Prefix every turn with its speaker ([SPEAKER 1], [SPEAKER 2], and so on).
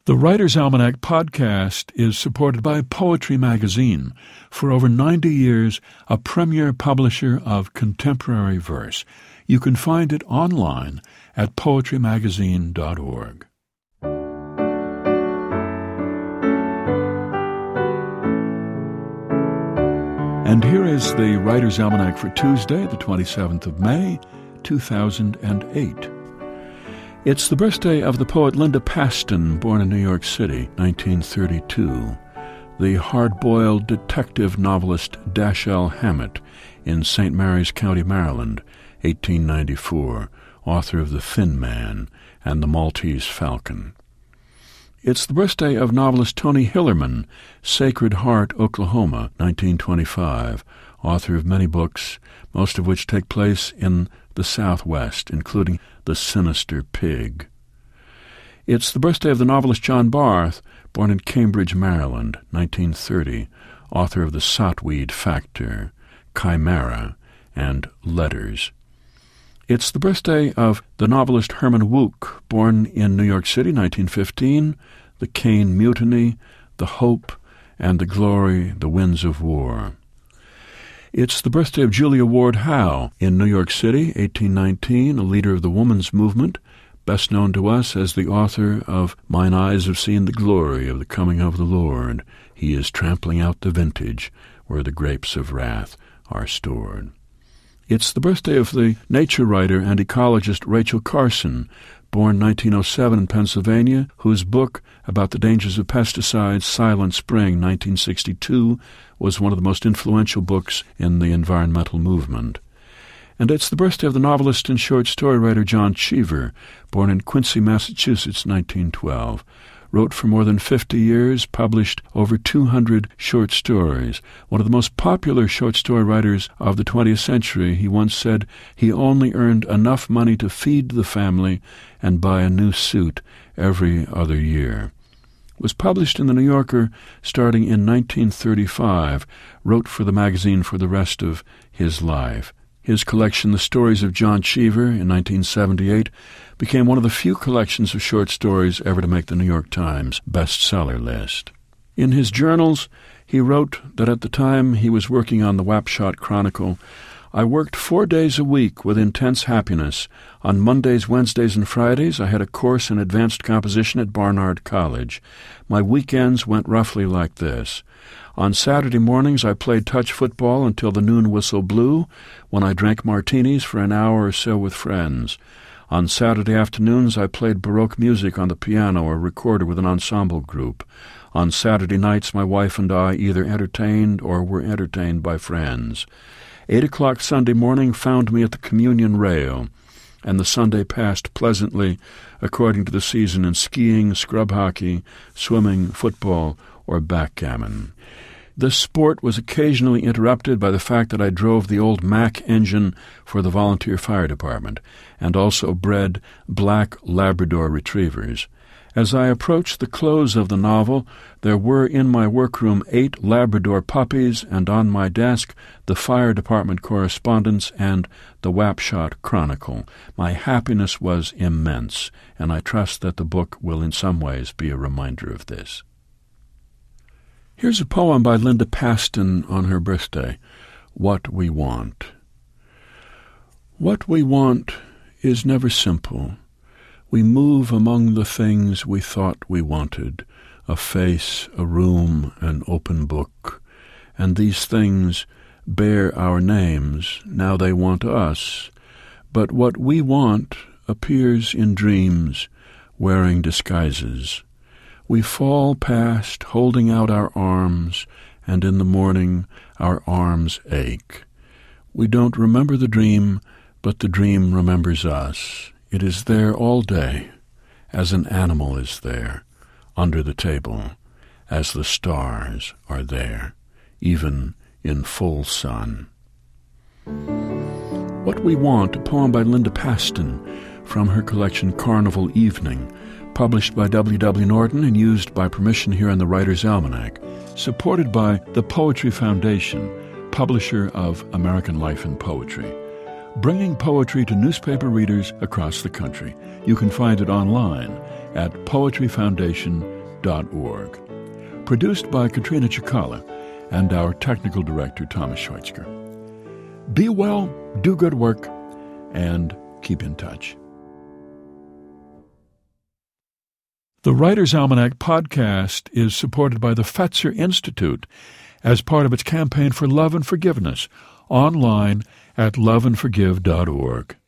[SPEAKER 1] The Writer's Almanac podcast is supported by Poetry Magazine, for over 90 years a premier publisher of contemporary verse. You can find it online at poetrymagazine.org. And here is the Writer's Almanac for Tuesday, the 27th of May, 2008. It's the birthday of the poet Linda Paston, born in New York City, 1932. The hard-boiled detective novelist Dashiell Hammett in St. Mary's County, Maryland, 1894, author of The Thin Man and The Maltese Falcon. It's the birthday of novelist Tony Hillerman, Sacred Heart, Oklahoma, 1925, author of many books, most of which take place in the Southwest, including The Sinister Pig. It's the birthday of the novelist John Barth, born in Cambridge, Maryland, 1930, author of The Sotweed Factor, Chimera, and Letters. It's the birthday of the novelist Herman Wouk, born in New York City, 1915, The Caine Mutiny, The Hope, and The Glory, The Winds of War. It's the birthday of Julia Ward Howe in New York City, 1819, a leader of the woman's movement, best known to us as the author of Mine Eyes Have Seen the Glory of the Coming of the Lord. He is trampling out the vintage where the grapes of wrath are stored. It's the birthday of the nature writer and ecologist Rachel Carson, born 1907 in Pennsylvania, whose book about the dangers of pesticides, Silent Spring, 1962, was one of the most influential books in the environmental movement. And it's the birthday of the novelist and short story writer John Cheever, born in Quincy, Massachusetts, 1912. Wrote for more than 50 years, published over 200 short stories. One of the most popular short story writers of the 20th century, he once said he only earned enough money to feed the family and buy a new suit every other year. Was published in The New Yorker starting in 1935, wrote for the magazine for the rest of his life. His collection, The Stories of John Cheever, in 1978, became one of the few collections of short stories ever to make the New York Times bestseller list. In his journals, he wrote that at the time he was working on the Wapshot Chronicle, I worked 4 days a week with intense happiness. On Mondays, Wednesdays, and Fridays, I had a course in advanced composition at Barnard College. My weekends went roughly like this. On Saturday mornings, I played touch football until the noon whistle blew, when I drank martinis for an hour or so with friends. On Saturday afternoons, I played Baroque music on the piano or recorder with an ensemble group. On Saturday nights, my wife and I either entertained or were entertained by friends. 8 o'clock Sunday morning found me at the communion rail, and the Sunday passed pleasantly according to the season in skiing, scrub hockey, swimming, football, or backgammon. This sport was occasionally interrupted by the fact that I drove the old Mack engine for the volunteer fire department, and also bred black Labrador retrievers. As I approached the close of the novel, there were in my workroom 8 Labrador puppies, and on my desk the fire department correspondence and the Wapshot Chronicle. My happiness was immense, and I trust that the book will in some ways be a reminder of this. Here's a poem by Linda Paston on her birthday, What We Want. What we want is never simple. We move among the things we thought we wanted, a face, a room, an open book, and these things bear our names. Now they want us, but what we want appears in dreams, wearing disguises. We fall past, holding out our arms, and in the morning our arms ache. We don't remember the dream, but the dream remembers us. It is there all day, as an animal is there, under the table, as the stars are there, even in full sun. What We Want, a poem by Linda Paston from her collection Carnival Evening, published by W. W. Norton and used by permission here in the Writer's Almanac, supported by the Poetry Foundation, publisher of American Life and Poetry. bringing poetry to newspaper readers across the country. You can find it online at poetryfoundation.org. Produced by Katrina Chikala and our technical director, Thomas Schweitzger. Be well, do good work, and keep in touch. The Writer's Almanac podcast is supported by the Fetzer Institute as part of its campaign for love and forgiveness, online at loveandforgive.org.